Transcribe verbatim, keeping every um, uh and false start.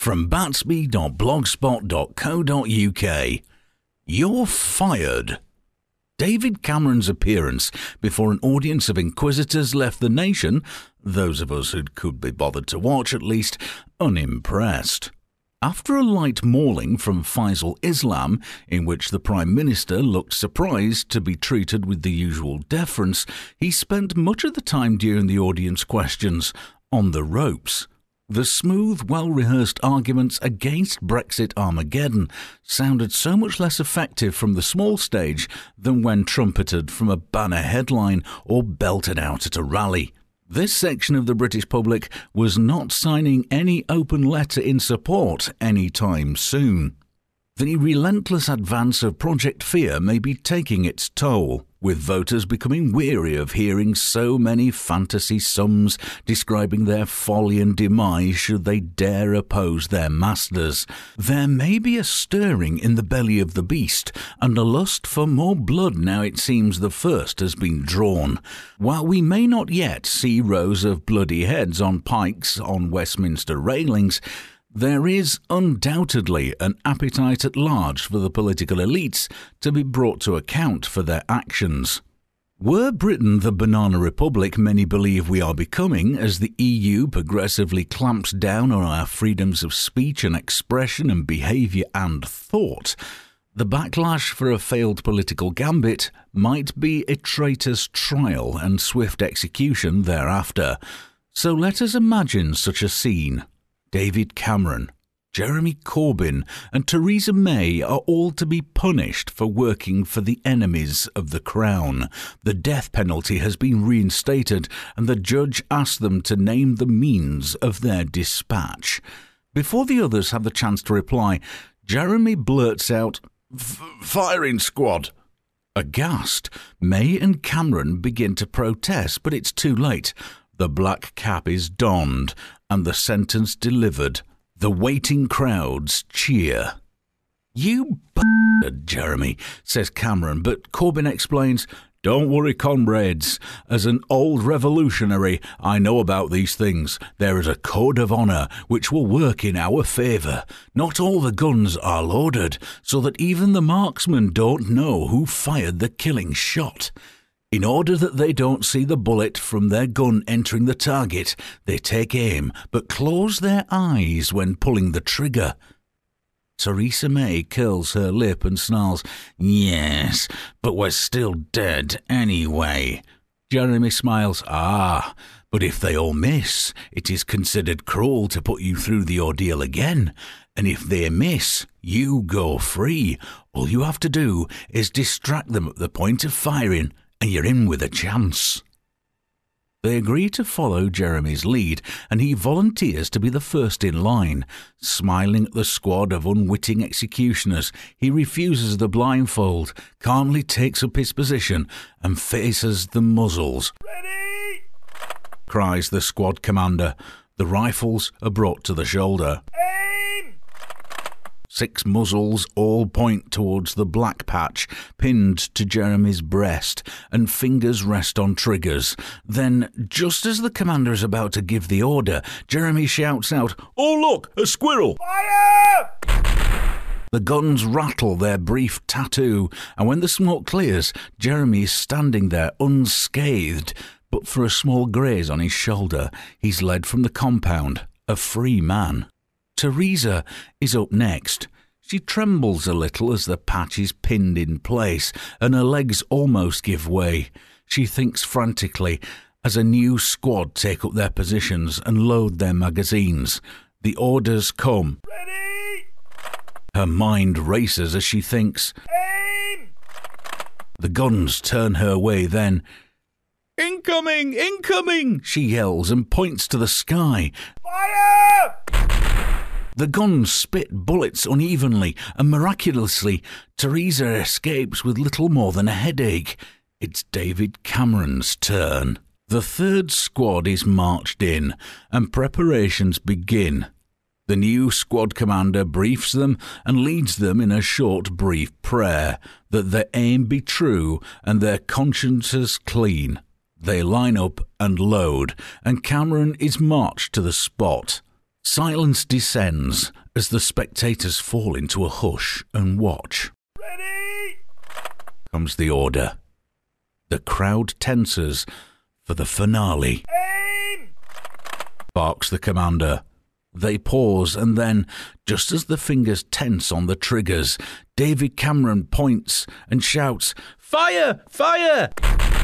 from batsby dot blogspot dot co dot uk. You're fired. David Cameron's appearance before an audience of inquisitors left the nation, those of us who could be bothered to watch at least, unimpressed. After a light mauling from Faisal Islam, in which the Prime Minister looked surprised to be treated with the usual deference, he spent much of the time during the audience questions on the ropes. The smooth, well-rehearsed arguments against Brexit Armageddon sounded so much less effective from the small stage than when trumpeted from a banner headline or belted out at a rally. This section of the British public was not signing any open letter in support anytime soon. The relentless advance of Project Fear may be taking its toll, with voters becoming weary of hearing so many fantasy sums describing their folly and demise should they dare oppose their masters. There may be a stirring in the belly of the beast, and a lust for more blood now it seems the first has been drawn. While we may not yet see rows of bloody heads on pikes on Westminster railings, there is undoubtedly an appetite at large for the political elites to be brought to account for their actions. Were Britain the banana republic many believe we are becoming as the E U progressively clamps down on our freedoms of speech and expression and behaviour and thought, the backlash for a failed political gambit might be a traitor's trial and swift execution thereafter. So let us imagine such a scene. David Cameron, Jeremy Corbyn and Theresa May are all to be punished for working for the enemies of the Crown. The death penalty has been reinstated and the judge asked them to name the means of their dispatch. Before the others have the chance to reply, Jeremy blurts out, "Firing squad." Aghast, May and Cameron begin to protest, but it's too late. The black cap is donned and the sentence delivered. The waiting crowds cheer. "You b****d, Jeremy," says Cameron, but Corbyn explains, "Don't worry, comrades. As an old revolutionary, I know about these things. There is a code of honour which will work in our favour. Not all the guns are loaded, so that even the marksmen don't know who fired the killing shot. In order that they don't see the bullet from their gun entering the target, they take aim but close their eyes when pulling the trigger." Theresa May curls her lip and snarls, "Yes, but we're still dead anyway." Jeremy smiles, "Ah, but if they all miss, it is considered cruel to put you through the ordeal again. And if they miss, you go free. All you have to do is distract them at the point of firing, and you're in with a chance." They agree to follow Jeremy's lead, and he volunteers to be the first in line. Smiling at the squad of unwitting executioners, he refuses the blindfold, calmly takes up his position, and faces the muzzles. "Ready!" cries the squad commander. The rifles are brought to the shoulder. "Aim!" Six muzzles all point towards the black patch pinned to Jeremy's breast, and fingers rest on triggers. Then, just as the commander is about to give the order, Jeremy shouts out, "Oh look, a squirrel! Fire!" The guns rattle their brief tattoo, and when the smoke clears, Jeremy is standing there unscathed, but for a small graze on his shoulder, he's led from the compound, a free man. Theresa is up next. She trembles a little as the patch is pinned in place and her legs almost give way. She thinks frantically as a new squad take up their positions and load their magazines. The orders come. "Ready!" Her mind races as she thinks, "Aim!" The guns turn her way then. "Incoming! Incoming!" she yells and points to the sky. "Fire!" The guns spit bullets unevenly, and miraculously, Theresa escapes with little more than a headache. It's David Cameron's turn. The third squad is marched in, and preparations begin. The new squad commander briefs them and leads them in a short, brief prayer, that their aim be true and their consciences clean. They line up and load, and Cameron is marched to the spot. Silence descends as the spectators fall into a hush and watch. Ready! Comes the order. The crowd tenses for the finale. Aim! Barks the commander. They pause, and then, just as the fingers tense on the triggers, David Cameron points and shouts, "Fire! Fire!"